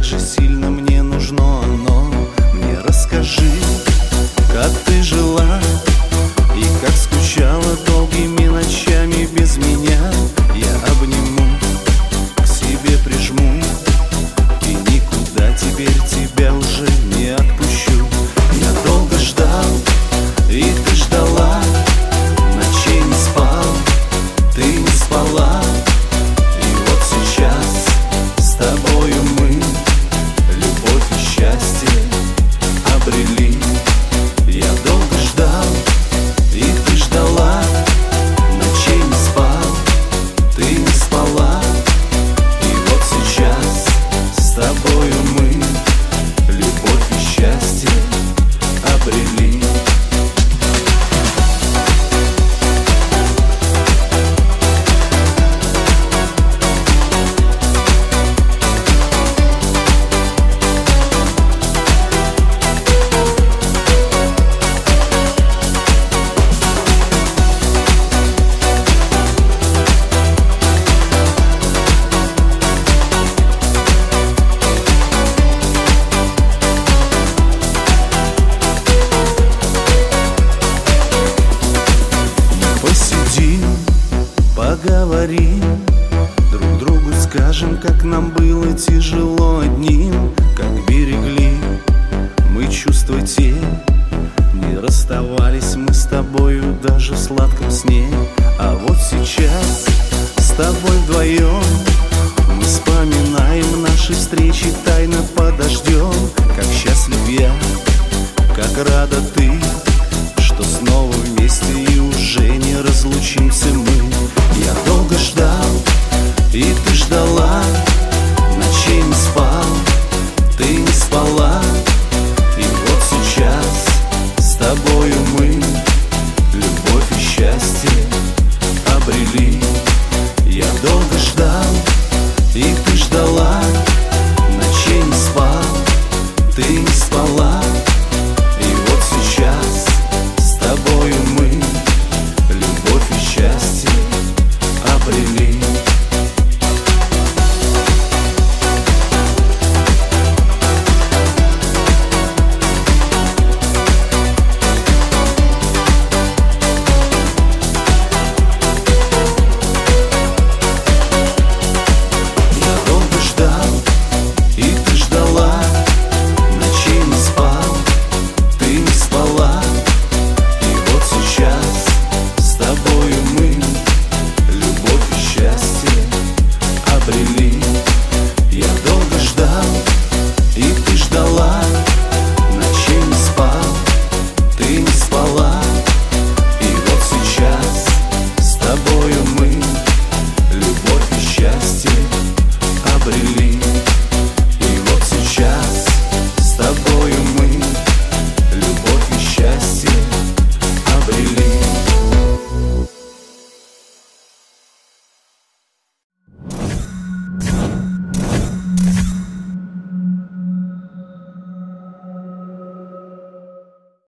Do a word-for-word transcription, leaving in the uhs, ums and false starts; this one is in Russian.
же сильно мне нужно оно. Мне расскажи, как ты жила и как скучала долгими ночами без меня. Я обниму, к себе прижму, и никуда теперь тебя уже не отпущу. Я долго ждал, и ты ждала, ночей не спал, ты не спала. И вот сейчас с тобою мы любовь и счастье обрели. Я долго ждал, и ты ждала, ночей не спал, ты не спала. И вот сейчас с тобою мы любовь и счастье обрели. Поговорим, друг другу скажем, как нам было тяжело одним, как берегли мы чувства те. Не расставались мы с тобою даже в сладком сне. А вот сейчас с тобой вдвоем мы вспоминаем наши встречи, тайно подождем. Как счастлив я, как рада ты, что снова вместе и уже не разлучимся мы. Я долго ждал, и ты ждала, ночей не спал, ты не спала. И вот сейчас с тобою мы любовь и счастье обрели. Я долго ждал, и ты ждала, ночей не спал, ты не спала. И вот сейчас с тобою мы любовь и счастье обрели. Я долго ждал, и ты ждала, ночей не спал, ты не спала. И вот сейчас с тобою мы любовь и счастье обрели. Я долго ждал, и ты ждала, ночей не спал, ты не спала. И вот сейчас с тобою мы любовь и счастье обрели.